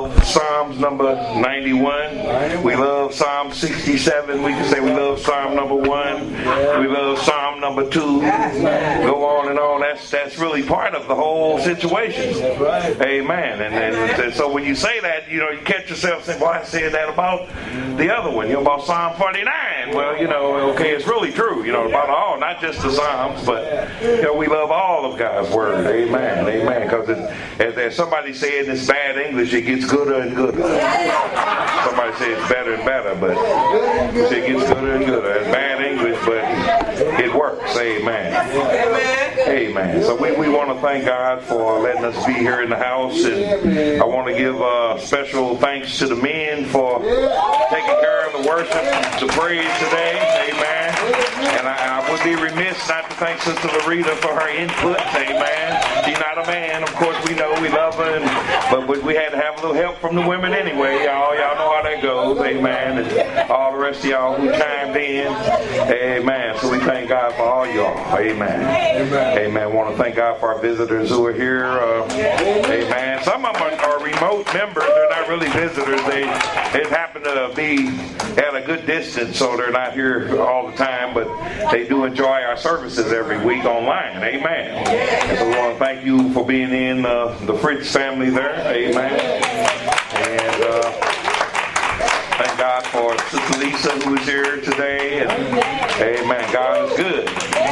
love Psalms number 91. We love Psalm 67. We can say we love Psalm number 1. We love Psalm number 2. Go on and on. That's really part of the whole situation. Amen. And so when you say that, you catch yourself saying, well, I said that about the other one, about Psalm 49. Well, okay, it's really true, about all, not just the Psalms, but, we love all of God's Word. Amen. Amen. Because as somebody said in this bad English, it gets gooder and gooder. Somebody said it's better and better, but it gets gooder and gooder. It's bad English, but it works. Amen. Amen. So we want to thank God for letting us be here in the house, and I want to give special thanks to the men for taking care of the worship, the praise today. Amen. And I would be remiss not to thank Sister Larita for her input. Amen. She's not a man, of course. We know we love her, but we had to have a little help from the women anyway. Y'all know how that goes. Amen. And all the rest of y'all who chimed in. Amen. So we thank God for all y'all. Amen. Amen. I want to thank God for our visitors who are here. Amen. Some of them are remote members. They're not really visitors. They happen to be at a good distance, so they're not here all the time, but they do enjoy our services every week online. Amen. And so we want to thank you for being in the Fritz family there. Amen. And thank God for Sister Lisa who is here today. And amen. God is good.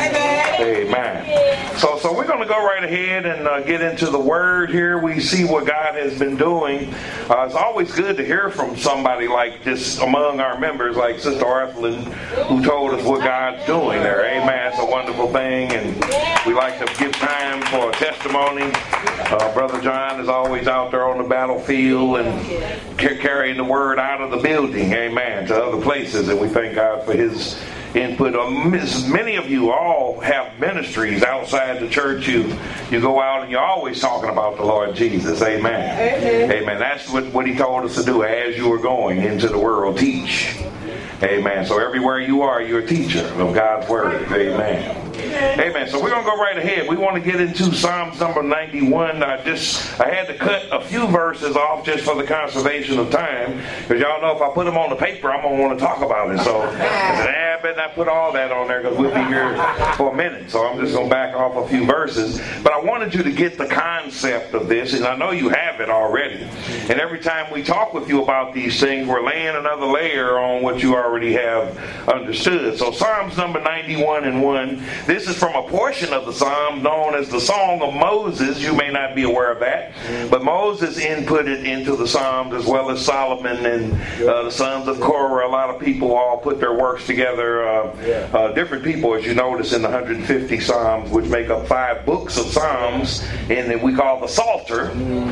Amen. So we're going to go right ahead and get into the Word here. We see what God has been doing. It's always good to hear from somebody like this among our members, like Sister Arthurlyn, who told us what God's doing there. Amen. It's a wonderful thing, and we like to give time for a testimony. Brother John is always out there on the battlefield and carrying the Word out of the building. Amen. To other places, and we thank God for his input. Many of you all have ministries outside the church. You go out and you're always talking about the Lord Jesus. Amen. Amen. That's what he told us to do as you were going into the world. Teach. Amen. So everywhere you are, you're a teacher of God's Word. Amen. Amen. So we're going to go right ahead. We want to get into Psalms number 91. I had to cut a few verses off just for the conservation of time, because y'all know if I put them on the paper, I'm going to want to talk about it. So I said, I better not put all that on there because we'll be here for a minute. So I'm just going to back off a few verses. But I wanted you to get the concept of this, and I know you have it already. And every time we talk with you about these things, we're laying another layer on what you already have understood. So Psalms number 91 and 1. This is from a portion of the Psalm known as the Song of Moses. You may not be aware of that, but Moses inputted into the Psalms, as well as Solomon and the sons of Korah. A lot of people all put their works together. Different people, as you notice, in the 150 Psalms, which make up 5 books of Psalms, and we call the Psalter.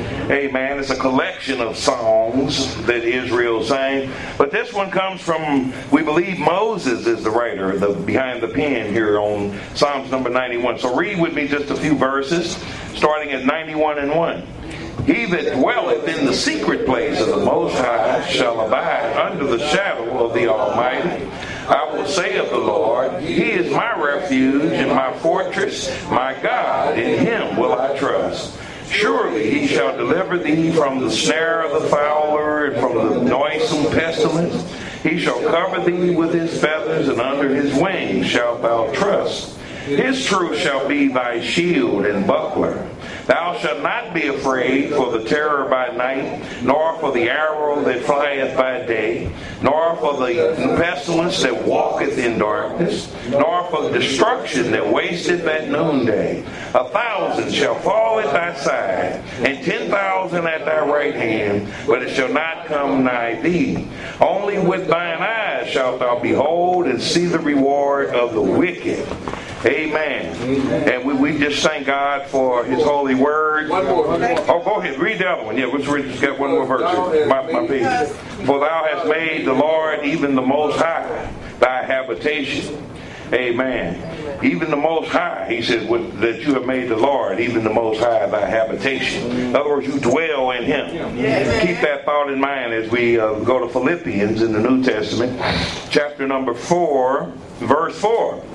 Amen. It's a collection of songs that Israel sang. But this one comes from, we believe Moses is the writer, behind the pen here on Psalms number 91. So read with me just a few verses, starting at 91 and 1. He that dwelleth in the secret place of the Most High shall abide under the shadow of the Almighty. I will say of the Lord, He is my refuge and my fortress, my God, in Him will I trust. Surely He shall deliver thee from the snare of the fowler and from the noisome pestilence. He shall cover thee with His feathers, and under His wings shalt thou trust. His truth shall be thy shield and buckler. Thou shalt not be afraid for the terror by night, nor for the arrow that flieth by day, nor for the pestilence that walketh in darkness, nor for the destruction that wasteth at noonday. 1,000 shall fall at thy side, and 10,000 at thy right hand, but it shall not come nigh thee. Only with thine eyes shalt thou behold and see the reward of the wicked. Amen. And we just thank God for His holy word. One more. Oh, go ahead. Read the other one. Yeah, let's read. Just got one more verse here. My page. For thou hast made the Lord, even the Most High, thy habitation. Amen. Even the Most High, He said, that you have made the Lord, even the Most High, thy habitation. In other words, you dwell in Him. Keep that thought in mind as we go to Philippians in the New Testament, chapter number 4. Verse 4.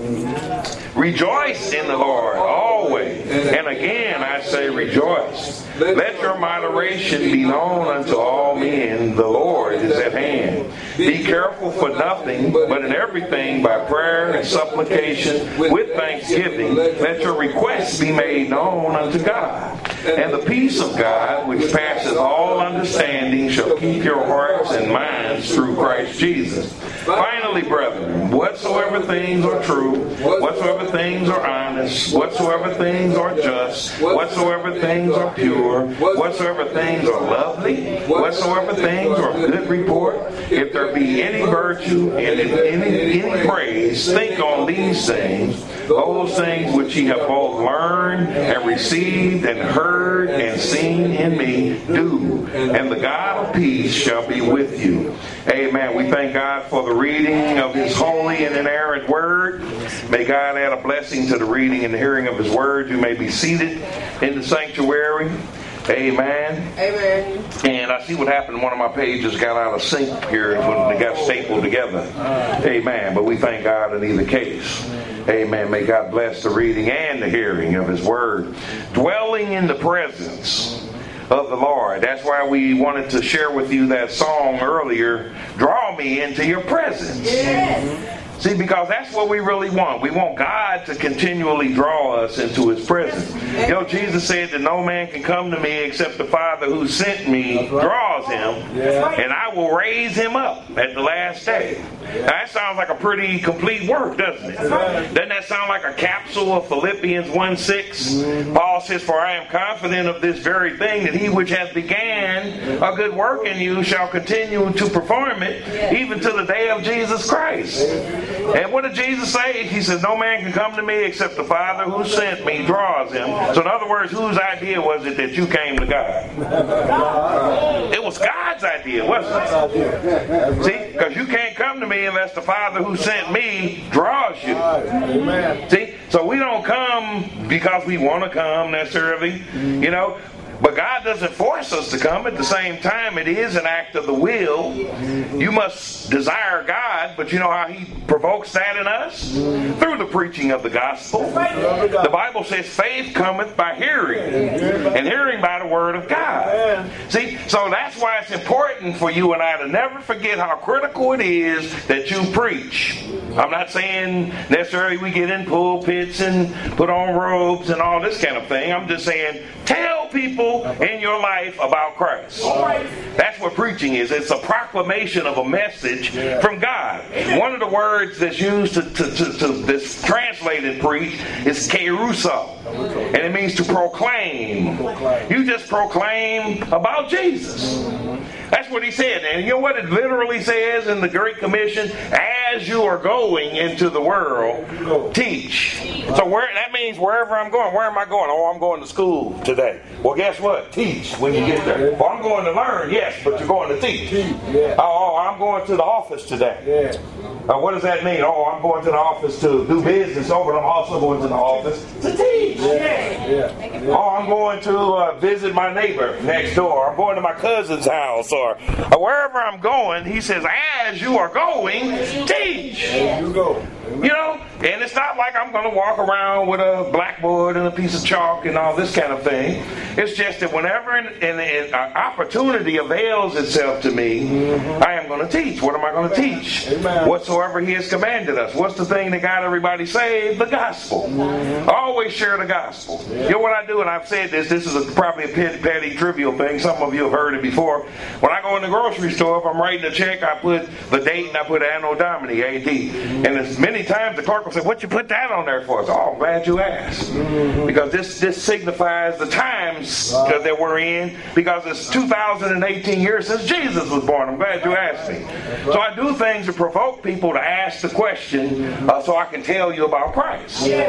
Rejoice in the Lord always. And again I say rejoice. Let your moderation be known unto all men. The Lord is at hand. Be careful for nothing, but in everything by prayer and supplication with thanksgiving, let your requests be made known unto God. And the peace of God, which passeth all understanding, shall keep your hearts and minds through Christ Jesus. Finally, brethren, whatsoever things are true, whatsoever things are honest, whatsoever things are just, whatsoever things are pure, whatsoever things are lovely, whatsoever things are of good report, if there be any virtue and any praise, think on these things. Those things which ye have both learned and received and heard and seen in me, do, and the God of peace shall be with you. Amen. We thank God for the reading of His holy and inerrant word. May God add a blessing to the reading and the hearing of His word. You may be seated in the sanctuary. Amen. Amen. And I see what happened. One of my pages got out of sync here when they got stapled together. Amen. But we thank God in either case. Amen. May God bless the reading and the hearing of His word. Dwelling in the presence of the Lord. That's why we wanted to share with you that song earlier. Draw me into your presence. Yes. See, because that's what we really want. We want God to continually draw us into His presence. You know, Jesus said that no man can come to me except the Father who sent me draws him, and I will raise him up at the last day. Now, that sounds like a pretty complete work, doesn't it? Doesn't that sound like a capsule of Philippians 1:6? Paul says, for I am confident of this very thing, that he which hath began a good work in you shall continue to perform it, even to the day of Jesus Christ. And what did Jesus say? He said, no man can come to me except the Father who sent me draws him. So in other words, whose idea was it that you came to God? It was God's idea, wasn't it? See, because you can't come to me unless the Father who sent me draws you. See, so we don't come because we want to come necessarily, you know. But God doesn't force us to come. At the same time, it is an act of the will. You must desire God, but you know how He provokes that in us? Through the preaching of the gospel. The Bible says faith cometh by hearing, and hearing by the word of God. See, so that's why it's important for you and I to never forget how critical it is that you preach. I'm not saying necessarily we get in pulpits and put on robes and all this kind of thing. I'm just saying, tell people in your life about Christ. That's what preaching is. It's a proclamation of a message from God. One of the words that's used to this translated preach is keruso, and it means to proclaim. You just proclaim about Jesus. That's what He said. And you know what it literally says in the Great Commission? As you are going into the world, teach. So that means wherever I'm going. Where am I going? Oh, I'm going to school today. Well, guess what? Teach when you get there. Well, I'm going to learn, yes, but you're going to teach. Oh, I'm going to the office today. What does that mean? Oh, I'm going to the office to do business. Oh, but I'm also going to the office to teach. Oh, I'm going to visit my neighbor next door. I'm going to my cousin's house, or wherever I'm going. He says, as you are going, teach. You know, and it's not like I'm going to walk around with a blackboard and a piece of chalk and all this kind of thing. It's just that whenever an opportunity avails itself to me, I am going to teach. What am I going to teach? Whatsoever He has commanded us. What's the thing that got everybody saved? The gospel. Always share the gospel. You know what I do, and I've said this is probably a petty, trivial thing. Some of you have heard it before. When I go in the grocery store, if I'm writing a check, I put the date and I put Anno Domini, A.D. And as many times the clerk will say, what you put that on there for? So, oh, I'm glad you asked. Because this signifies the times that we're in, because it's 2018 years since Jesus was born. I'm glad you asked me. So I do things to provoke people to ask the question so I can tell you about Christ.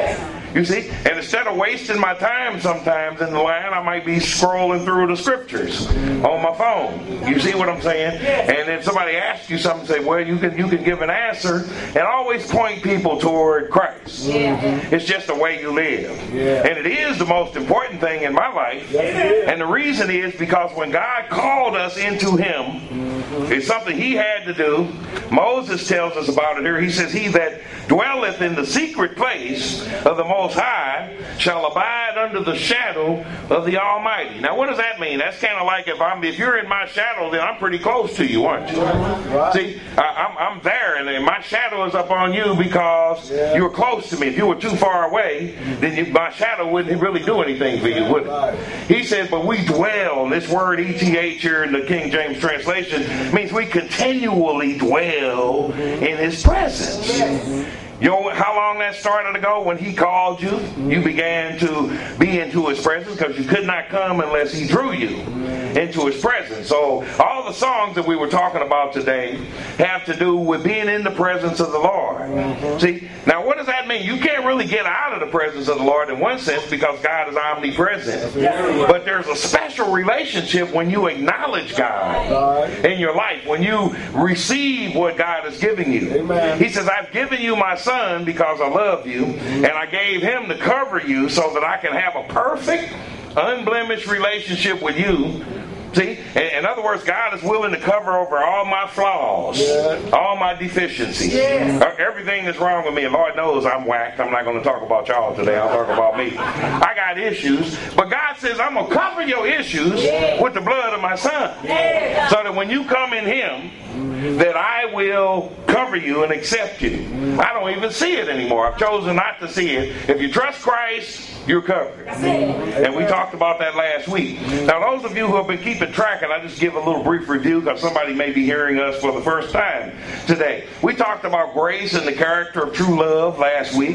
You see? And instead of wasting my time sometimes in the line, I might be scrolling through the scriptures on my phone. You see what I'm saying? And then somebody asks you something, say, well, you can give an answer, and always point people toward Christ. It's just the way you live. And it is the most important thing in my life. And the reason is because when God called us into Him, it's something He had to do. Moses tells us about it here. He says, he that dwelleth in the secret place of the Most High shall abide under the shadow of the Almighty. Now, what does that mean? That's kind of like if you're in my shadow, then I'm pretty close to you, aren't you? Right. See, I'm there, and my shadow is up on you because you're close to me. If you were too far away, then my shadow wouldn't really do anything for you, would it? He said, but we dwell. This word ETH here in the King James translation means we continually dwell in His presence. You know how long that started ago? When He called you, you began to be into His presence because you could not come unless He drew you into His presence. So all the songs that we were talking about today have to do with being in the presence of the Lord. See, now what does that mean? You can't really get out of the presence of the Lord in one sense because God is omnipresent. But there's a special relationship when you acknowledge God in your life, when you receive what God is giving you. He says, I've given you my Son because I love you, and I gave Him to cover you so that I can have a perfect, unblemished relationship with you. See, in other words, God is willing to cover over all my flaws, all my deficiencies. Everything that's wrong with me, and Lord knows I'm whacked. I'm not going to talk about y'all today. I'll talk about me. I got issues, but God says I'm going to cover your issues with the blood of my Son, so that when you come in Him, that I will cover you and accept you. I don't even see it anymore. I've chosen not to see it. If you trust Christ, you're covered. And we talked about that last week. Now, those of you who have been keeping track, and I just give a little brief review because somebody may be hearing us for the first time today. We talked about grace and the character of true love last week.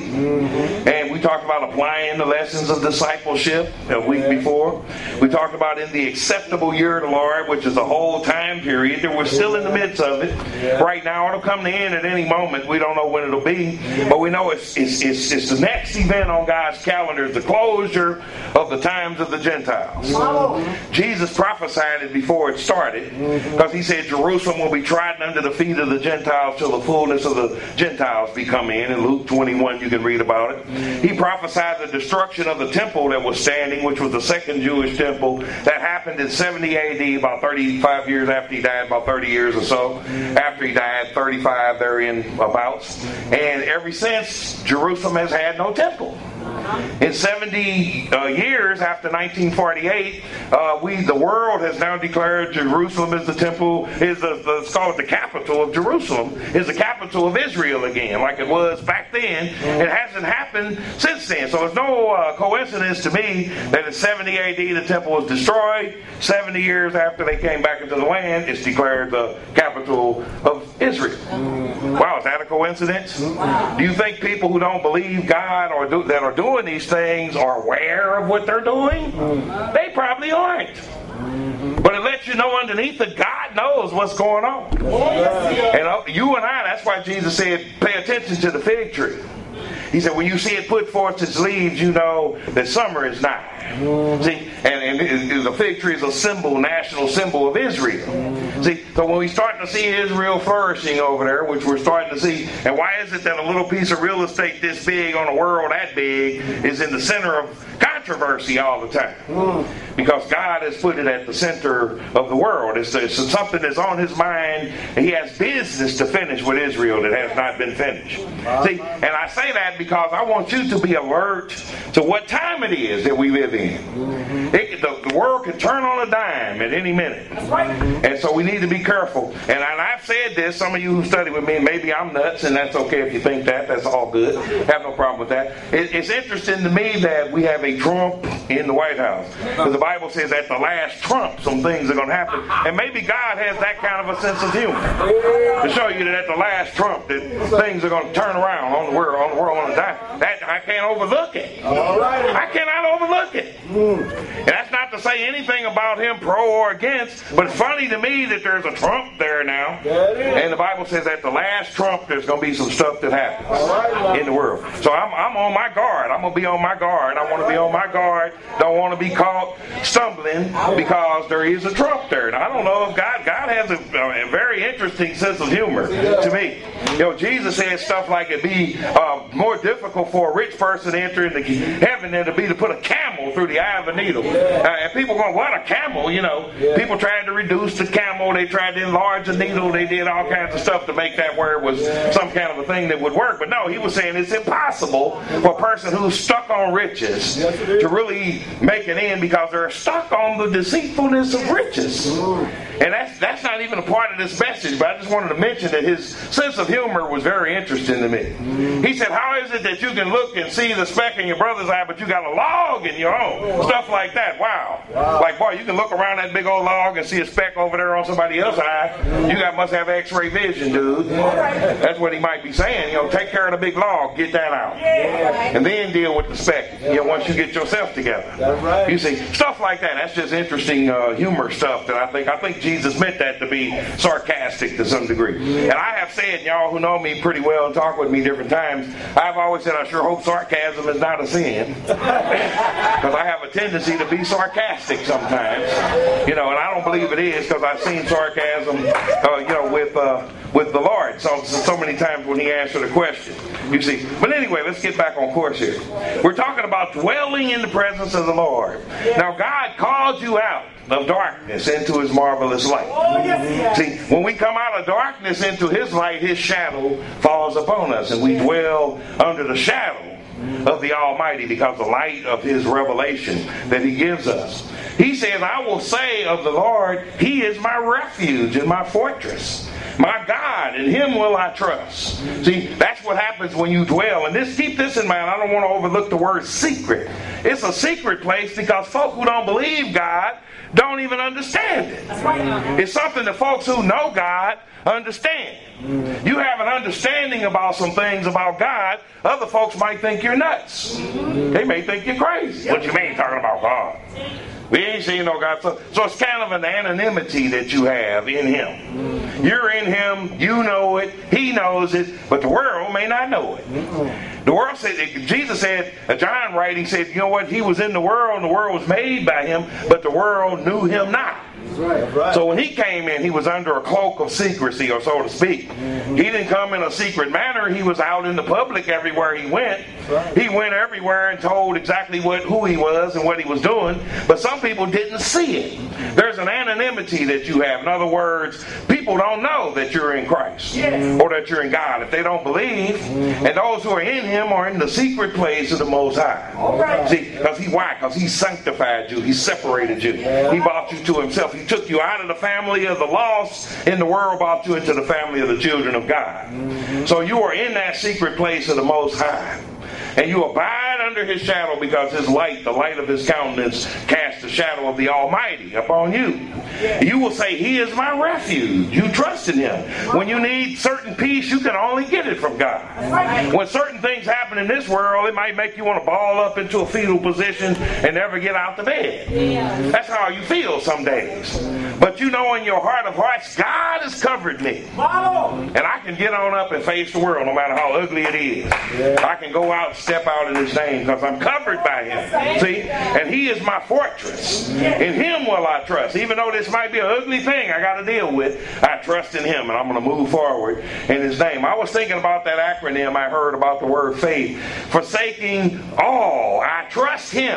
And we talked about applying the lessons of discipleship a week before. We talked about in the acceptable year of the Lord, which is a whole time period that we're still in the midst of it. Right now, it'll come to end at any moment. We don't know when it'll be. But we know it's the next event on God's calendar, the closure of the times of the Gentiles. Jesus prophesied it before it started because He said Jerusalem will be trodden under the feet of the Gentiles till the fullness of the Gentiles be come in. In Luke 21 you can read about it. He prophesied the destruction of the temple that was standing, which was the second Jewish temple, that happened in 70 AD, about 35 years after He died, about 30 years or so after He died, 35 thereabouts. And ever since, Jerusalem has had no temple. In 70 years after 1948, the world has now declared Jerusalem is the temple, let's call it the capital of Jerusalem, is the capital of Israel again, like it was back then. It hasn't happened since then. So it's no coincidence to me that in 70 AD the temple was destroyed. 70 years after they came back into the land, it's declared the capital of Israel. Wow, is that a coincidence? Do you think people who don't believe God or that are doing these things are aware of what they're doing? They probably aren't. But it lets you know underneath that God knows what's going on. And you and I, that's why Jesus said, pay attention to the fig tree. He said, when you see it put forth its leaves, you know that summer is nigh. See, and the fig tree is a symbol, national symbol of Israel. See, so when we start to see Israel flourishing over there, which we're starting to see, and why is it that a little piece of real estate this big on a world that big is in the center of controversy all the time? Because God has put it at the center of the world. It's something that's on His mind. He has business to finish with Israel that has not been finished. See, and I say that because I want you to be alert to what time it is that we live in. The world can turn on a dime at any minute. And so we need to be careful. And I've said this, some of you who study with me, maybe I'm nuts, and that's okay if you think that. That's all good. Have no problem with that. It's interesting to me that we have a Trump in the White House. Because the Bible says at the last trump, some things are going to happen. And maybe God has that kind of a sense of humor to show you that at the last trump, that things are going to turn around on the world on a dime. That I can't overlook it. I cannot overlook it. And that's not to say anything about him pro or against, but it's funny to me that there's a Trump there now. And the Bible says at the last trump, there's going to be some stuff that happens in the world. So I'm on my guard. I'm going to be on my guard. I want to be on my guard. Don't want to be caught stumbling because there is a Trump there. And I don't know if God has a very interesting sense of humor to me. You know, Jesus said stuff like it'd be more difficult for a rich person to enter into heaven than to put a camel through the eye of a needle. And people going, what, a camel? You know, people tried to reduce the camel. They tried to enlarge the needle. They did all kinds of stuff to make that where it was some kind of a thing that would work. But no, he was saying it's impossible for a person who's stuck on riches to really make it in because they're stuck on the deceitfulness of riches. And that's not even a part of this message, but I just wanted to mention that his sense of humor was very interesting to me. He said, how is it that you can look and see the speck in your brother's eye, but you got a log in your own? Stuff like that. Wow. Like, boy, you can look around that big old log and see a speck over there on somebody else's eye. You must have x-ray vision, dude. That's what he might be saying. You know, take care of the big log, get that out. And then deal with the speck, you know, once you get yourself together. You see, stuff like that. That's just interesting humor stuff that I think Jesus meant that to be sarcastic to some degree. And I have said, y'all who know me pretty well and talk with me different times, I've always said I sure hope sarcasm is not a sin. Because I have a tendency to be sarcastic sometimes. You know, and I don't believe it is because I've seen sarcasm, you know, with the Lord so many times when he answered a question. You see. But anyway, let's get back on course here. We're talking about dwelling in the presence of the Lord. Now, God called you out of darkness into his marvelous light. See, when we come out of darkness into his light, his shadow falls upon us, and we dwell under the shadow of the Almighty because the light of his revelation that he gives us. He says, I will say of the Lord, he is my refuge and my fortress. My God, in him will I trust. See, that's what happens when you dwell. And keep this in mind. I don't want to overlook the word secret. It's a secret place because folk who don't believe God don't even understand it. It's something that folks who know God understand. You have an understanding about some things about God. Other folks might think you're nuts. They may think you're crazy. What you mean talking about God? We ain't seen no God. So it's kind of an anonymity that you have in him. You're in him, you know it, he knows it, but the world may not know it. The world said, Jesus said, John writing said, you know what, he was in the world and the world was made by him, but the world knew him not. So when he came in, he was under a cloak of secrecy, or so to speak. He didn't come in a secret manner. He was out in the public everywhere he went. He went everywhere and told exactly who he was and what he was doing. But some people didn't see it. There's an anonymity that you have. In other words, people don't know that you're in Christ or that you're in God if they don't believe. And those who are in him are in the secret place of the Most High. See, because he sanctified you. He separated you. He brought you to himself. He took you out of the family of the lost in the world, brought you into the family of the children of God. So you are in that secret place of the Most High. And you abide under his shadow because his light, the light of his countenance, casts the shadow of the Almighty upon you. You will say, he is my refuge. You trust in him. When you need certain peace, you can only get it from God. When certain things happen in this world, it might make you want to ball up into a fetal position and never get out the bed. That's how you feel some days. But you know in your heart of hearts, God has covered me. And I can get on up and face the world no matter how ugly it is. I can go out, step out in his name because I'm covered by him. See? And he is my fortress. In him will I trust. Even though this might be an ugly thing I got to deal with, I trust in him and I'm going to move forward in his name. I was thinking about that acronym I heard about the word faith. Forsaking all, I trust him.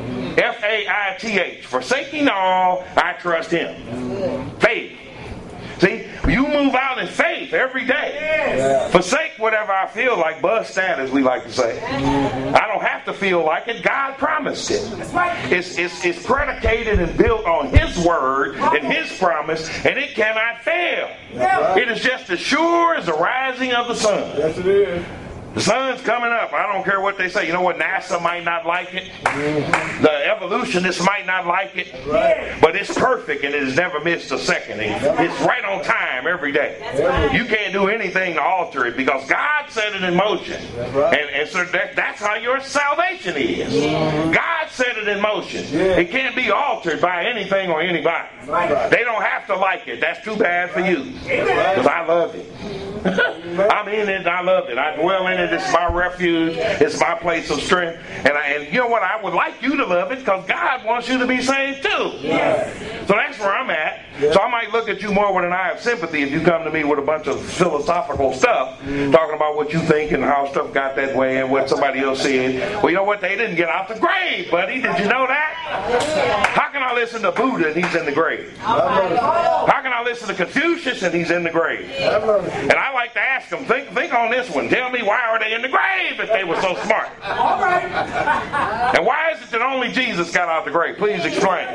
Faith. Forsaking all, I trust him. Faith. See, you move out in faith every day. Forsake whatever I feel like, bust that, as we like to say. I don't have to feel like it. God promised it. It's predicated and built on his word and his promise, and it cannot fail. It is just as sure as the rising of the sun. Yes, it is. The sun's coming up. I don't care what they say. You know what? NASA might not like it. The evolutionists might not like it. But it's perfect and it has never missed a second. It's right on time every day. You can't do anything to alter it because God set it in motion. And so that's how your salvation is. God set it in motion. It can't be altered by anything or anybody. They don't have to like it. That's too bad for you. Because I love it. I'm in it. I love it. I dwell in it. It's my refuge. It's my place of strength. And you know what? I would like you to love it because God wants you to be saved too. So that's where I'm at. So I might look at you more with an eye of sympathy if you come to me with a bunch of philosophical stuff, talking about what you think and how stuff got that way and what somebody else said. Well, you know what? They didn't get out the grave, buddy. Did you know that? How can I listen to Buddha and he's in the grave? How can I listen to Confucius and he's in the grave? And I like to ask them, think on this one. Tell me, why are they in the grave if they were so smart? And why is it that only Jesus got out the grave? Please explain.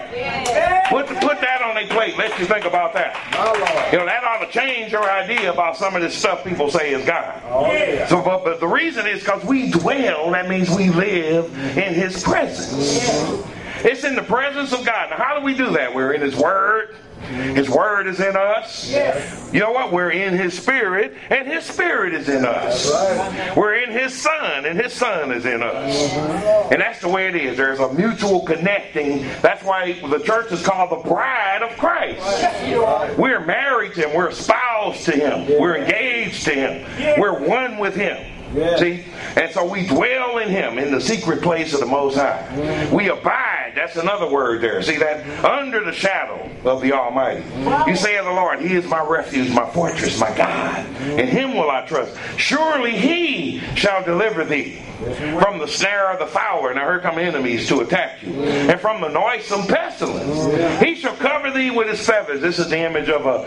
Put that on their plate. Let you think about that. You know, that ought to change your idea about some of this stuff people say is God. So, but the reason is because we dwell, that means we live in His presence. It's in the presence of God. Now, how do we do that? We're in His Word. His Word is in us. You know what? We're in His Spirit, and His Spirit is in us. We're in His Son, and His Son is in us. And that's the way it is. There's a mutual connecting. That's why the church is called the bride of Christ. We're married to Him. We're espoused to Him. We're engaged to Him. We're one with Him. See? And so we dwell in Him in the secret place of the Most High. We abide. That's another word there. See that? Under the shadow of the Almighty. You say of the Lord, He is my refuge, my fortress, my God. In Him will I trust. Surely He shall deliver thee from the snare of the fowler. Now here come enemies to attack you. And from the noisome pestilence. He shall cover thee with His feathers. This is the image of a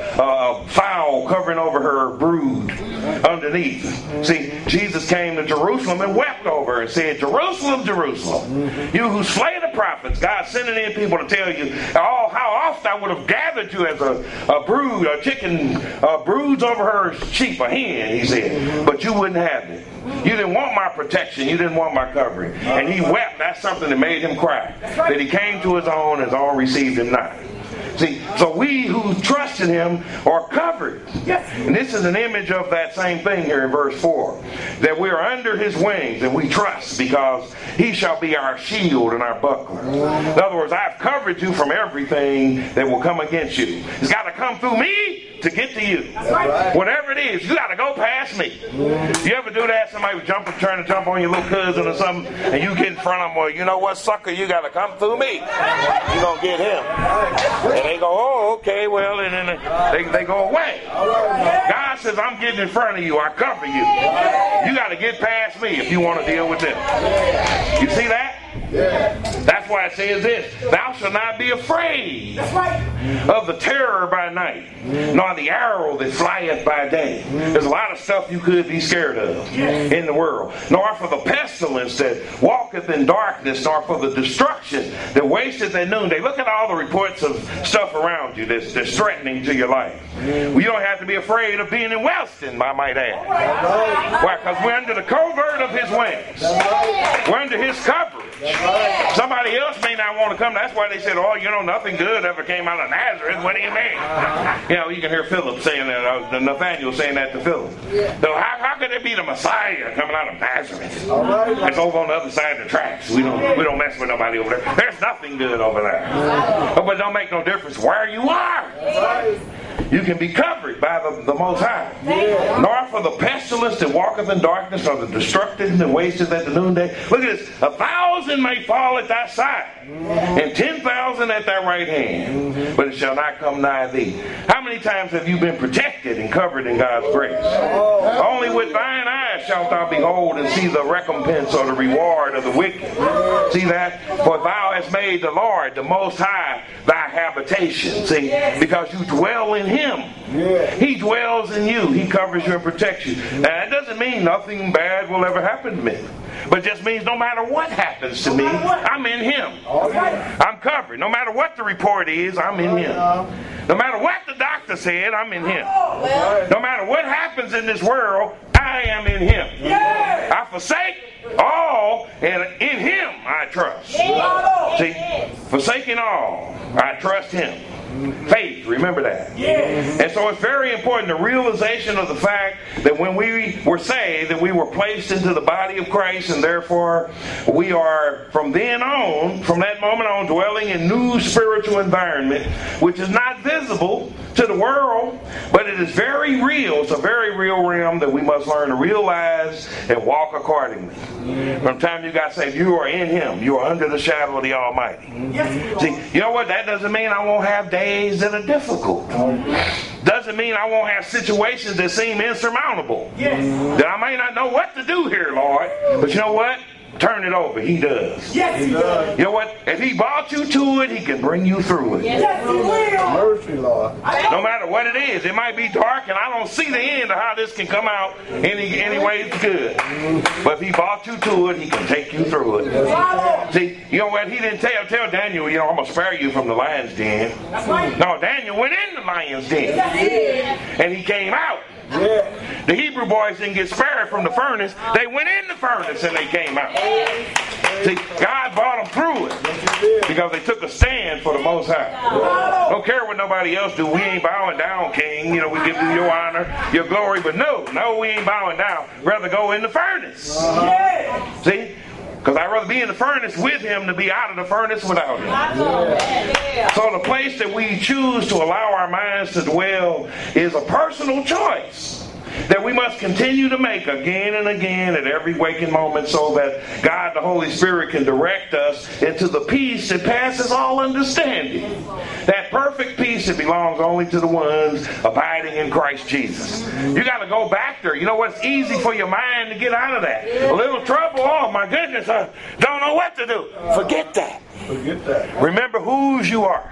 fowl covering over her brood underneath. See, Jesus came to Jerusalem and wept over her and said, Jerusalem, Jerusalem, you who slay the prophets. God sending in people to tell you, oh, how oft I would have gathered you as a brood, a chicken broods over her sheep, a hen, He said. But you wouldn't have it. You didn't want my protection. You didn't want my covering. And He wept. That's something that made Him cry. That He came to His own, His own received Him not. See, so we who trust in Him are covered. And this is an image of that same thing here in verse 4. That we are under His wings and we trust because He shall be our shield and our buckler. In other words, I've covered you from everything that will come against you. It's got to come through me to get to you. Whatever it is, you got to go past me. You ever do that? Somebody was trying to jump on your little cousin or something, and you get in front of them, well, you know what, sucker, you got to come through me. You're going to get him. And they go, oh, okay, well, and then they go away. God says, I'm getting in front of you. I cover you. You got to get past me if you want to deal with them. You see that? That's why it says this, thou shalt not be afraid of the terror by night, nor the arrow that flieth by day. There's a lot of stuff you could be scared of in the world. Nor for the pestilence that walketh in darkness, nor for the destruction that wasteth at noonday. Look at all the reports of stuff around you that's threatening to your life. Well, you don't have to be afraid of being in Wellston, I might add. Why? Because we're under the covert of His wings. We're under His coverage. Somebody else may not want to come. That's why they said, oh, you know, nothing good ever came out of Nazareth. What do you mean? You know, you can hear Philip saying that, Nathaniel saying that to Philip. So how could it be the Messiah coming out of Nazareth? It's over on the other side of the tracks. We don't mess with nobody over there. There's nothing good over there. But it don't make no difference where you are. You can be covered by the Most High. Nor for the pestilence that walketh in darkness, nor the destructive that wasteth at the noonday. Look at this. 1,000 may fall at thy side, and 10,000 at thy right hand, but it shall not come nigh thee. How many times have you been protected and covered in God's grace? Only with thine eyes shalt thou behold and see the recompense or the reward of the wicked. See that? For thou hast made the Lord, the Most High, thy habitation. See? Because you dwell in Him. He dwells in you. He covers you and protects you. Now that doesn't mean nothing bad will ever happen to me. But it just means no matter what happens to me, I'm in Him. I'm covered. No matter what the report is, I'm in Him. No matter what the doctor said, I'm in Him. No matter what happens in this world, I am in him. I forsake all, and in him I trust. See, forsaking all, I trust him. Faith, remember that. And so it's very important, the realization of the fact that when we were saved, that we were placed into the body of Christ, and therefore we are from then on, from that moment on, dwelling in new spiritual environment, which is not visible to the world, but it is very real. It's a very real realm that we must learn to realize and walk accordingly. From the time you got saved, you are in him. You are under the shadow of the Almighty. See, you know what? That doesn't mean I won't have days that are difficult. Doesn't mean I won't have situations that seem insurmountable. That I may not know what to do here, Lord. But you know what? Turn it over. He does. Yes, he does. You know what? If he brought you to it, he can bring you through it. Yes, he will. Mercy, Lord. No matter what it is. It might be dark, and I don't see the end of how this can come out any way it's good. But if he brought you to it, he can take you through it. See, you know what? He didn't tell Daniel, you know, I'm going to spare you from the lion's den. No, Daniel went in the lion's den. And he came out. The Hebrew boys didn't get spared from the furnace. They went in the furnace and they came out. See, God brought them through it because they took a stand for the Most High. Don't care what nobody else do. We ain't bowing down, King. You know, we give you your honor, your glory. But no, we ain't bowing down. Rather go in the furnace. See? Because I'd rather be in the furnace with him than be out of the furnace without him. So the place that we choose to allow our minds to dwell is a personal choice that we must continue to make again and again at every waking moment, so that God the Holy Spirit can direct us into the peace that passes all understanding. That perfect peace that belongs only to the ones abiding in Christ Jesus. You got to go back there. You know what? It's easy for your mind to get out of that. A little trouble, oh my goodness, I don't know what to do. Forget that. Remember whose you are.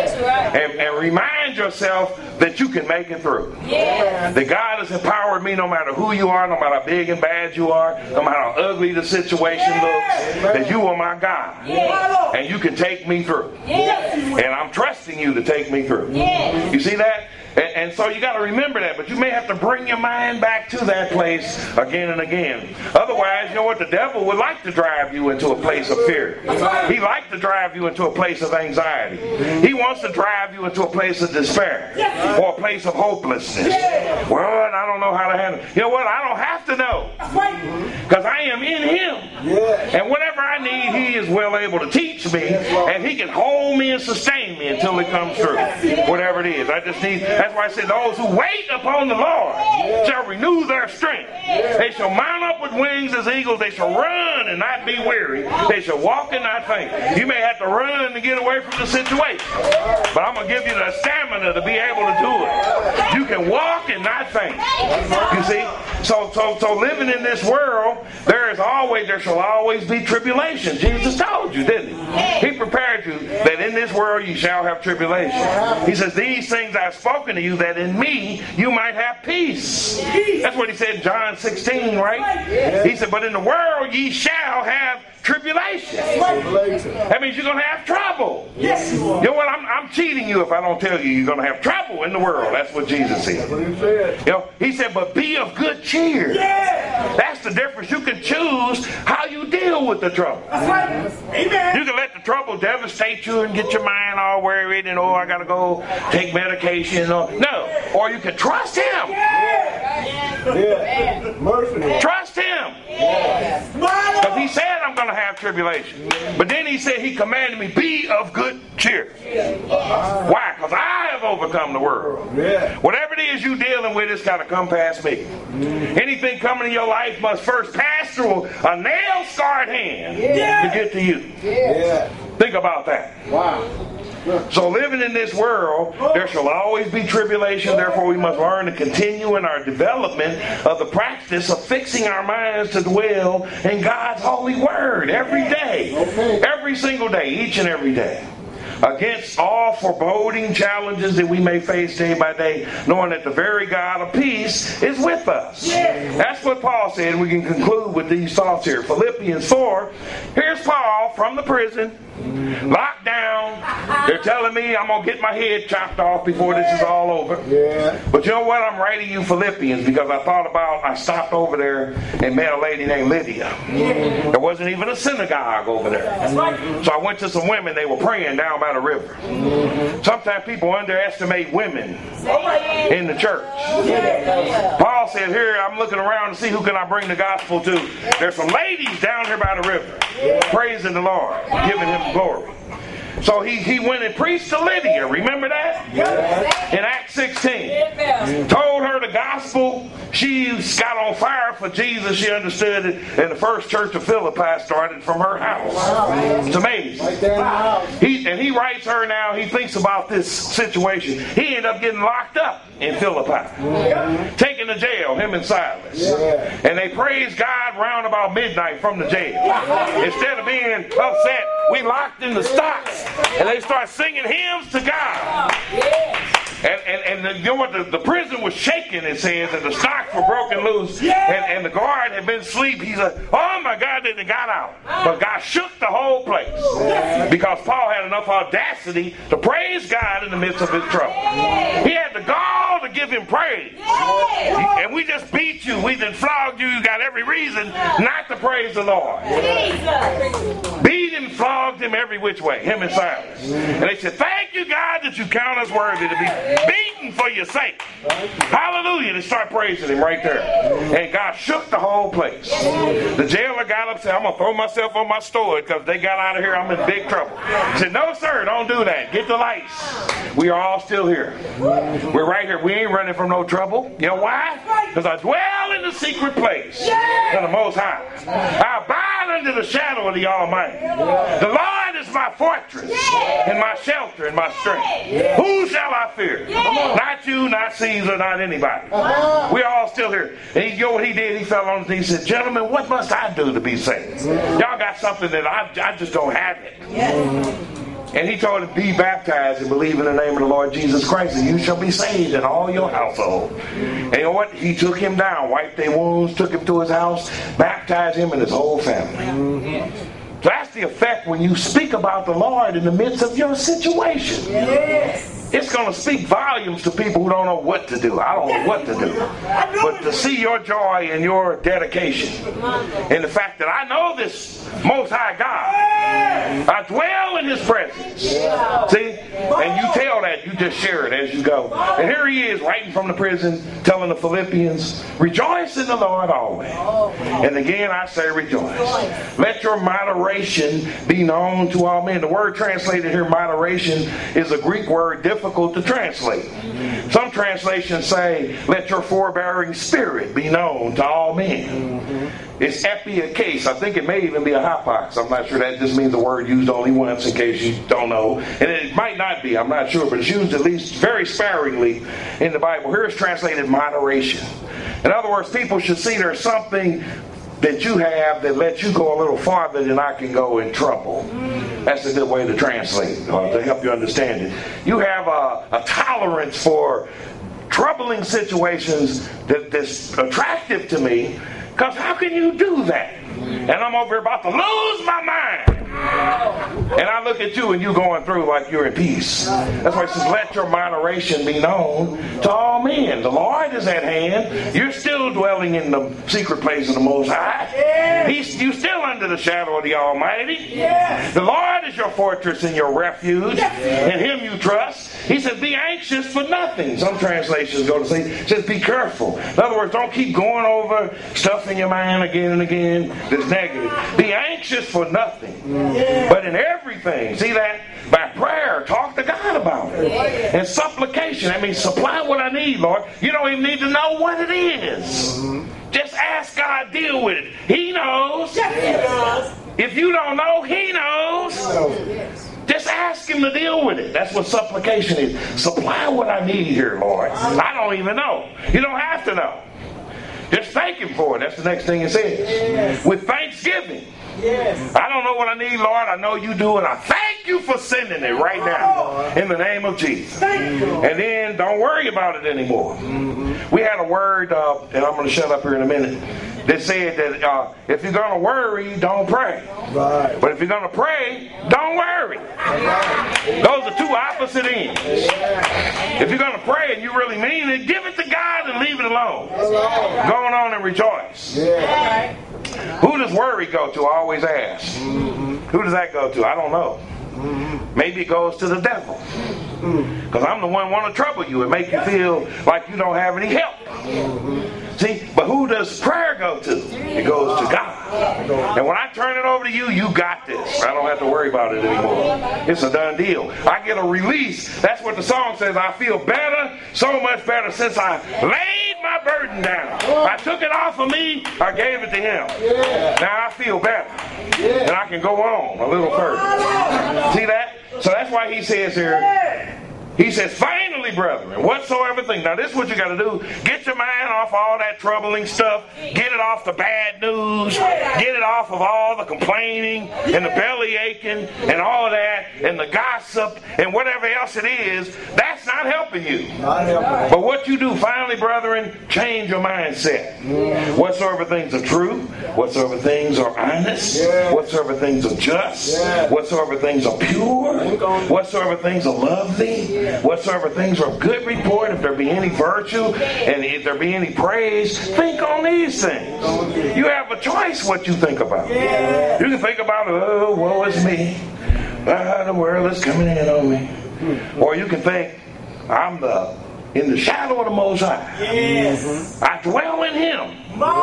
And remind yourself that you can make it through. That God has empowered me no matter who you are, no matter how big and bad you are, no matter how ugly the situation looks, that you are my God. And you can take me through. And I'm trusting you to take me through. You see that? And so you got to remember that, but you may have to bring your mind back to that place again and again. Otherwise, you know what? The devil would like to drive you into a place of fear. He likes to drive you into a place of anxiety. He wants to drive you into a place of despair or a place of hopelessness. Well, I don't know how to handle it. You know what? I don't have to know, because I am in him. And whatever I need, he is well able to teach me, and he can hold me and sustain me until it comes through. Whatever it is. I just need... That's why I said, those who wait upon the Lord shall renew their strength. They shall mount up with wings as eagles. They shall run and not be weary. They shall walk and not faint. You may have to run to get away from the situation, but I'm going to give you the stamina to be able to do it. You can walk and not faint. You see? So living in this world, there shall always be tribulation. Jesus told you, didn't he? He prepared you that in this world you shall have tribulation. He says, these things I've spoken to you, that in me you might have peace. That's what he said in John 16, right? He said, but in the world ye shall have tribulation. That means you're going to have trouble. You know what? I'm cheating you if I don't tell you you're going to have trouble in the world. That's what Jesus said. You know, he said, but be of good cheer. That's the difference. You can choose how you deal with the trouble. Amen. You can let the trouble devastate you and get your mind all worried and, I got to go take medication. No. Or you can trust him. Trust him. Because he said, I'm going to have tribulation. But then he said, he commanded me, be of good cheer. Why? Because I have overcome the world. Whatever it is you're dealing with, it's got to come past me. Anything coming in your life must first pass through a nail-scarred hand to get to you. Think about that. So living in this world, there shall always be tribulation. Therefore, we must learn to continue in our development of the practice of fixing our minds to dwell in God's holy word every day. Every single day, each and every day. Against all foreboding challenges that we may face day by day, knowing that the very God of peace is with us. That's what Paul said. We can conclude with these thoughts here. Philippians 4. Here's Paul from the prison. Locked down. They're telling me I'm going to get my head chopped off before this is all over. But you know what? I'm writing you Philippians because I stopped over there and met a lady named Lydia. There wasn't even a synagogue over there. So I went to some women. They were praying down by the river. Sometimes people underestimate women in the church. Paul said, here, I'm looking around to see who can I bring the gospel to. There's some ladies down here by the river praising the Lord, giving him glory. So he went and preached to Lydia. Remember that? In Acts 16. Told her the gospel. She got on fire for Jesus. She understood it. And the first church of Philippi started from her house. It's amazing. He writes her now. He thinks about this situation. He ended up getting locked up in Philippi. Taken to jail, him and Silas. And they praised God round about midnight from the jail. Instead of being upset, we locked in the stocks. And they start singing hymns to God. And you know what? The prison was shaking, it says, and the stocks were broken loose. And the guard had been asleep. He said, oh my God, they got out. But God shook the whole place. Because Paul had enough audacity to praise God in the midst of his trouble. He had the gall to give him praise. And we just beat you. We done flogged you. You got every reason not to praise the Lord. Beat him, flogged him every which way, him and Silas. And they said, thank you, God, that you count us worthy to be beaten for your sake. Hallelujah. They start praising him right there. And God shook the whole place. The jailer got up and said, I'm going to throw myself on my sword because they got out of here. I'm in big trouble. He said, no, sir, don't do that. Get the lights. We are all still here. We're right here. We ain't running from no trouble. You know why? Because I dwell in the secret place of the Most High. I abide under the shadow of the Almighty. The Lord is my fortress and my shelter and my strength. Who shall I fear? Not you, not Caesar, not anybody. We're all still here. And you know what he did? He fell on his knees and said, gentlemen, what must I do to be saved? Y'all got something that I just don't have it. And he told him, be baptized and believe in the name of the Lord Jesus Christ, and you shall be saved in all your household. And you know what? He took him down, wiped their wounds, took him to his house, baptized him and his whole family. So that's the effect when you speak about the Lord in the midst of your situation. It's going to speak volumes to people who don't know what to do. I don't know what to do. But to see your joy and your dedication and the fact that I know this Most High God. I dwell in His presence. See? And you tell that. You just share it as you go. And here he is writing from the prison telling the Philippians, rejoice in the Lord always. And again I say rejoice. Let your moderation be known to all men. The word translated here, moderation, is a Greek word difficult to translate. Some translations say, let your forbearing spirit be known to all men. It's epiakes. I think it may even be a hapax. I'm not sure. That just means the word used only once, in case you don't know. And it might not be. I'm not sure. But it's used at least very sparingly in the Bible. Here it's translated moderation. In other words, people should see there's something that you have that lets you go a little farther than I can go in trouble. That's a good way to translate, to help you understand it. You have a tolerance for troubling situations that's attractive to me, because how can you do that? And I'm over here about to lose my mind. And I look at you and you going through like you're in peace. That's why it says, let your moderation be known to all men. The Lord is at hand. You're still dwelling in the secret place of the Most High. You're still under the shadow of the Almighty. The Lord is your fortress and your refuge. In Him you trust. He says, be anxious for nothing. Some translations go to say, says, be careful. In other words, don't keep going over stuff in your mind again and again that's negative. Be anxious for nothing. But in everything, see that? By prayer, talk to God about it. And supplication, that means supply what I need, Lord. You don't even need to know what it is. Just ask God, deal with it. He knows. If you don't know, He knows. Just ask Him to deal with it. That's what supplication is. Supply what I need here, Lord. I don't even know. You don't have to know. Just thank Him for it. That's the next thing it says. With thanksgiving. I don't know what I need, Lord. I know you do, and I thank you for sending it right now in the name of Jesus. And then don't worry about it anymore. We had a word, and I'm going to shut up here in a minute. that said that if you're going to worry, don't pray. Right. But if you're going to pray, don't worry. Those are two opposite ends. If you're going to pray and you really mean it, give it to God and leave it alone. Go on and rejoice. Yeah. Who does worry go to? I always ask. Who does that go to? I don't know. Maybe it goes to the devil. Because I'm the one want to trouble you and make you feel like you don't have any help. See, but who does prayer go to? It goes to God. And when I turn it over to you, you got this. I don't have to worry about it anymore. It's a done deal. I get a release. That's what the song says. I feel better, so much better since I laid my burden down. I took it off of me. I gave it to him. Now I feel better. And I can go on a little further. See that? So that's why he says here, he says, finally, brethren, whatsoever thing. Now, this is what you got to do. Get your mind off all that troubling stuff. Get it off the bad news. Get it off of all the complaining and the belly aching and all of that and the gossip and whatever else it is. That's not helping you. But what you do, finally, brethren, change your mindset. Whatsoever things are true, whatsoever things are honest, whatsoever things are just, whatsoever things are pure, whatsoever things are lovely, whatsoever things are of good report, if there be any virtue, and if there be any praise, think on these things. You have a choice what you think about. You can think about, oh, woe is me. The world is coming in on me. Or you can think, I'm in the shadow of the Most High. I dwell in Him.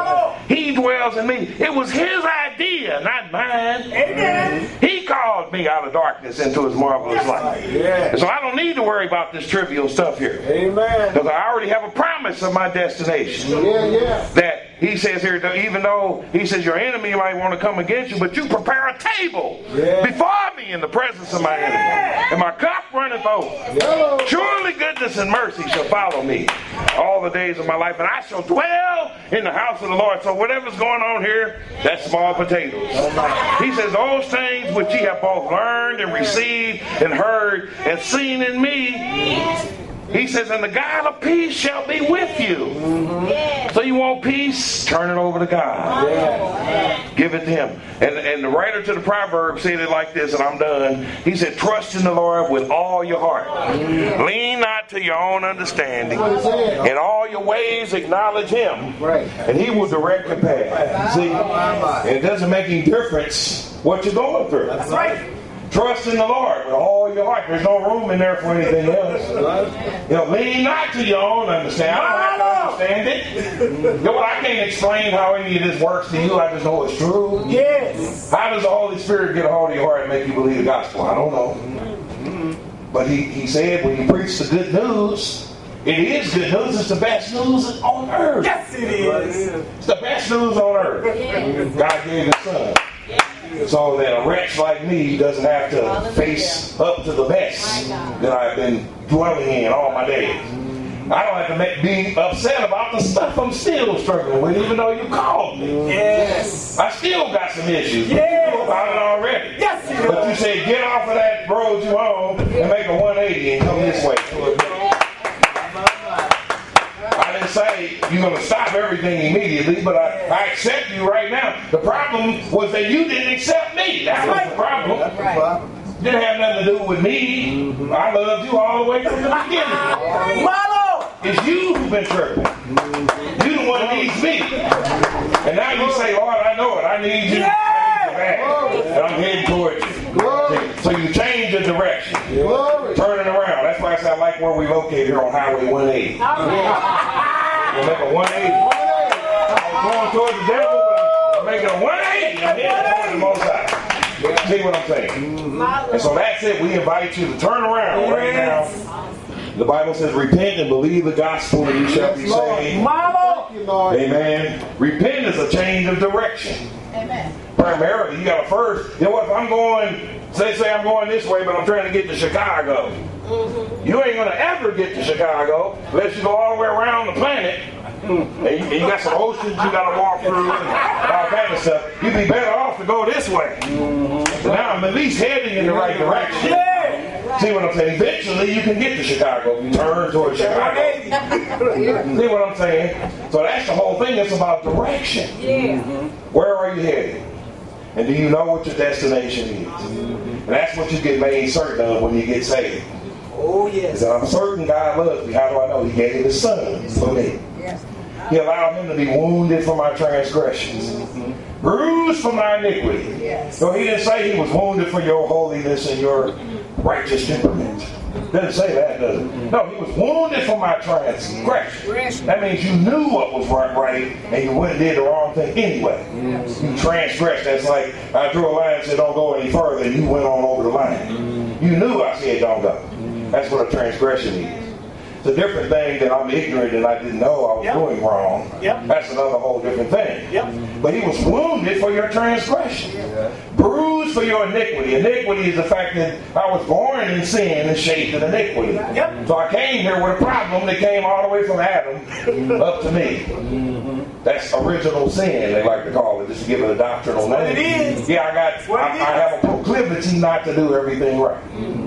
He dwells in me. It was His idea, not mine. Amen. He called me out of darkness into His marvelous light. And so I don't need to worry about this trivial stuff here. Amen. Because I already have a promise of my destination. That he says here, even though he says your enemy might want to come against you, but you prepare a table before me in the presence of my enemy. And my cup runneth over. Surely goodness and mercy shall follow me all the days of my life, and I shall dwell in the house of the Lord. So whatever's going on here, that's small potatoes. He says, those things which ye have both learned and received and heard and seen in me, he says, and the God of peace shall be with you. So you want peace? Turn it over to God. Give it to Him. And the writer to the Proverbs said it like this, and I'm done. He said, trust in the Lord with all your heart. Lean not to your own understanding. In all your ways acknowledge Him. And He will direct your path. See, it doesn't make any difference what you're going through. That's right. Trust in the Lord with all your heart. There's no room in there for anything else. Lean not to your own understanding. I don't have to understand it. I can't explain how any of this works to you. I just know it's true. Yes. How does the Holy Spirit get a hold of your heart and make you believe the gospel? I don't know. But he said when you preach the good news, it is good news. It's the best news on earth. Yes, it is. It's the best news on earth. God gave His Son. So that a wretch like me doesn't have to face up to the mess that I've been dwelling in all my days. I don't have to be upset about the stuff I'm still struggling with, even though you called me. Yes. I still got some issues. Yes. You know about it already. Yes. But you said get off of that road you on and make a 180 and come this way. I didn't say you're going to stop everything immediately, but I accept you right now. The problem was that you didn't accept me. That was the problem. That's the problem. Didn't have nothing to do with me. I loved you all the way from the beginning. It's you who've been tripping. You the one that needs me. And now you say, Lord, I know it. I need you. I need you back. And I'm heading towards you. So you change your direction. Turn it around. That's why I say I like where we located here on Highway 180. We'll make a 180. I'm going towards the devil, but I'm making a 180. I'm heading towards the Most High. See what I'm saying? And so that's it. We invite you to turn around right now. The Bible says, repent and believe the gospel and you shall be saved. Amen. Repent is a change of direction. Amen. Primarily, you got to first, if I'm going, say I'm going this way, but I'm trying to get to Chicago. You ain't going to ever get to Chicago unless you go all the way around the planet. And you got some oceans you got to walk through and all kind of stuff. You'd be better off to go this way. So now I'm at least heading in the right direction. See what I'm saying? Eventually you can get to Chicago. You turn towards Chicago. See what I'm saying? So that's the whole thing. It's about direction. Yeah. Where are you headed? And do you know what your destination is? And that's what you get made certain of when you get saved. Oh, yes. I'm certain God loves me. How do I know? He gave His Son for me. Yes. He allowed Him to be wounded for my transgressions, bruised for my iniquity. Yes. So He didn't say He was wounded for your holiness and your righteous temperament. Doesn't say that, does it? No, He was wounded for my transgression. That means you knew what was right, and you went and did the wrong thing anyway. You transgressed. That's like I drew a line and said, don't go any further, and you went on over the line. You knew I said, don't go. That's what a transgression is. It's a different thing that I'm ignorant and I didn't know I was doing wrong. That's another whole different thing. But He was wounded for your transgression. Bruised for your iniquity. Iniquity is the fact that I was born in sin and shaped in iniquity. So I came here with a problem that came all the way from Adam up to me. That's original sin, they like to call it, just to give it a doctrinal name. It is. Yeah, I have a proclivity not to do everything right.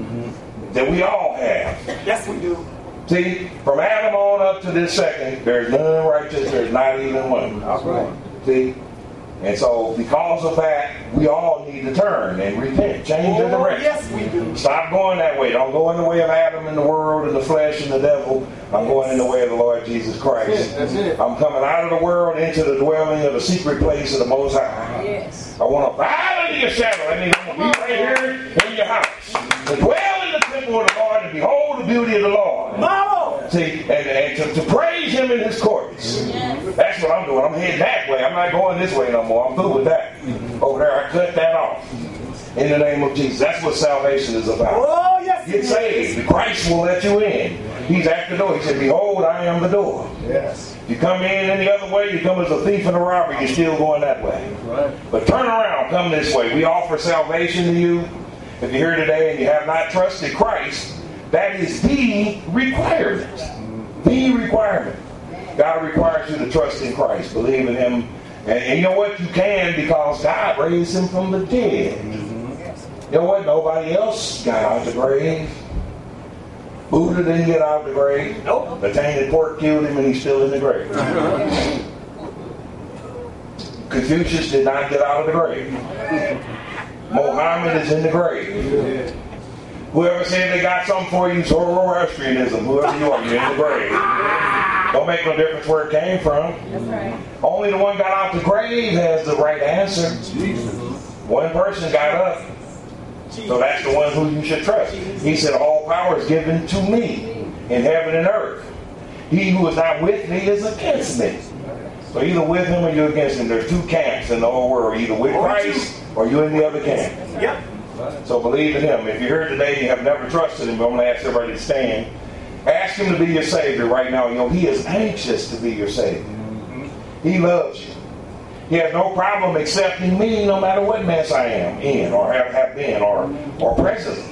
That we all have. Yes, we do. See, from Adam on up to this second, there's none righteous, there's not even one. That's right. See? And so, because of that, we all need to turn and repent, change the direction. Yes, we do. Stop going that way. Don't go in the way of Adam and the world and the flesh and the devil. I'm going in the way of the Lord Jesus Christ. That's it. I'm coming out of the world into the dwelling of the secret place of the Most High. Yes. I want to abide under your shadow. That means I'm going to be right here in your house. To dwell in the temple of the Lord and behold the beauty of the Lord. Mama. See, and to praise Him in His courts. That's what I'm doing. I'm heading that way. I'm not going this way no more. I'm through with that. Over there, I cut that off. In the name of Jesus. That's what salvation is about. Oh, yes. Get saved. Christ will let you in. He's at the door. He said, behold, I am the door. Yes. If you come in any other way, you come as a thief and a robber, you're still going that way. Right. But turn around, come this way. We offer salvation to you. If you're here today and you have not trusted Christ, that is the requirement. The requirement. God requires you to trust in Christ, believe in Him. And you know what? You can because God raised Him from the dead. You know what? Nobody else got out of the grave. Buddha didn't get out of the grave. Nope. The tainted pork killed him and he's still in the grave. Confucius did not get out of the grave. Mohammed is in the grave. Whoever said they got something for you, Zoroastrianism, whoever you are, you're in the grave. Don't make no difference where it came from. That's right. Only the one got out the grave has the right answer. One person got up. So that's the one who you should trust. He said, all power is given to me in heaven and earth. He who is not with me is against me. So either with him or you're against him. There's two camps in the whole world. Either with Christ or you're in the other camp. Yep. So believe in Him. If you're here today and you have never trusted Him, I'm going to ask everybody to stand. Ask Him to be your Savior right now. You know, He is anxious to be your Savior. He loves you. He has no problem accepting me no matter what mess I am in or have been or presently.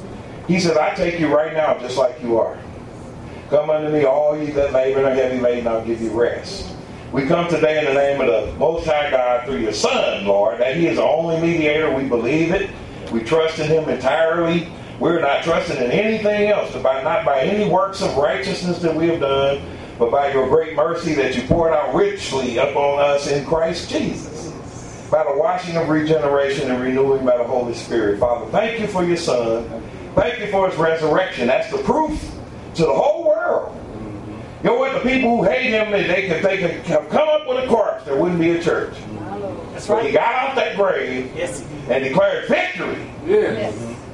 He said, I take you right now just like you are. Come unto me, all ye that labor and are heavy laden, I'll give you rest. We come today in the name of the Most High God through your Son, Lord, that He is the only mediator. We believe it. We trust in Him entirely. We're not trusting in anything else, not by any works of righteousness that we have done, but by your great mercy that you poured out richly upon us in Christ Jesus. By the washing of regeneration and renewing by the Holy Spirit. Father, thank you for your Son. Thank you for His resurrection. That's the proof to the whole world. You know what? The people who hate Him, they could have come up with a corpse. There wouldn't be a church. That's But right. He got out that grave and declared victory. Yes.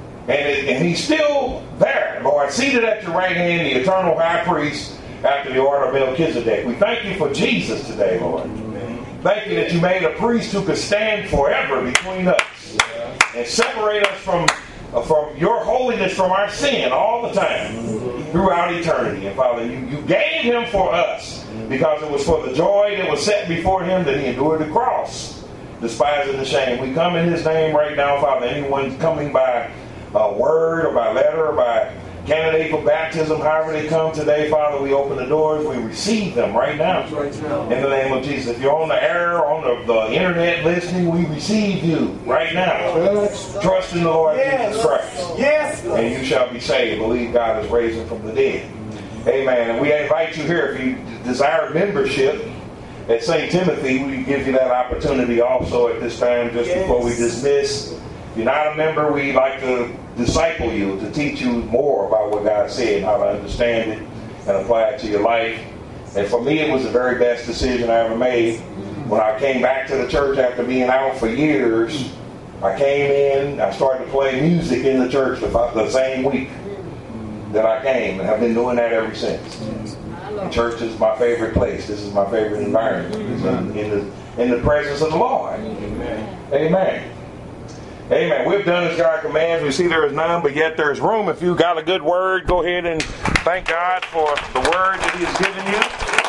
And He's still there, Lord, seated at your right hand, the eternal high priest, after the order of Melchizedek. We thank you for Jesus today, Lord. Thank you that you made a priest who could stand forever between us and separate us from your holiness from our sin all the time throughout eternity. And Father, you gave Him for us because it was for the joy that was set before Him that He endured the cross, despising the shame. We come in His name right now, Father. Anyone coming by word or by letter or by candidate for baptism, however they come today, Father, we open the doors, we receive them right now. In the name of Jesus. If you're on the air, on the internet listening, we receive you right now. Trust in the Lord Jesus Christ. Yes. And you shall be saved. Believe God is raising from the dead. Amen. And we invite you here. If you desire membership at St. Timothy, we give you that opportunity also at this time, just before we dismiss. If you're not a member, we like to disciple you, to teach you more about what God said, how to understand it and apply it to your life. And for me, it was the very best decision I ever made. When I came back to the church after being out for years, I came in, I started to play music in the church the same week that I came, and I've been doing that ever since. The church is my favorite place. This is my favorite environment. It's in the presence of the Lord. Amen. Amen. Amen. We've done as God commands. We see there is none, but yet there is room. If you got a good word, go ahead and thank God for the word that He has given you.